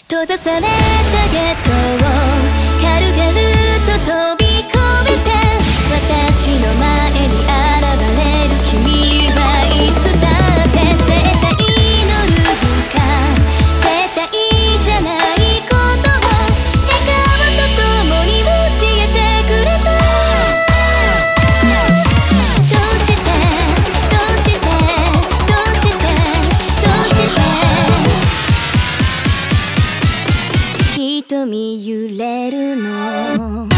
閉ざされたゲットを軽々と飛び越えて私の前に現れる君はいつだって絶対のルールか絶対じゃないことを笑顔と共に教えてくれた。どうしてどうしてどうしてどうして瞳揺れるの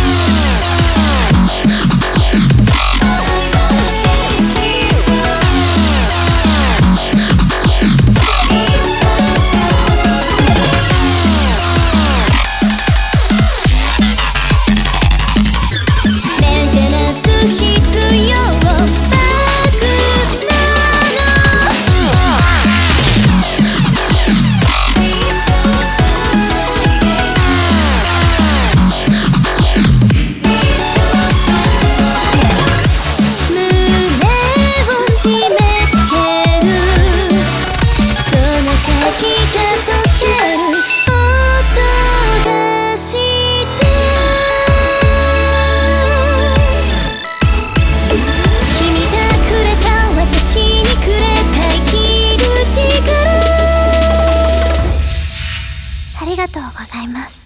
ありがとうございます。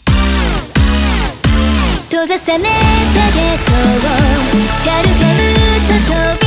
閉ざされたゲートを軽々と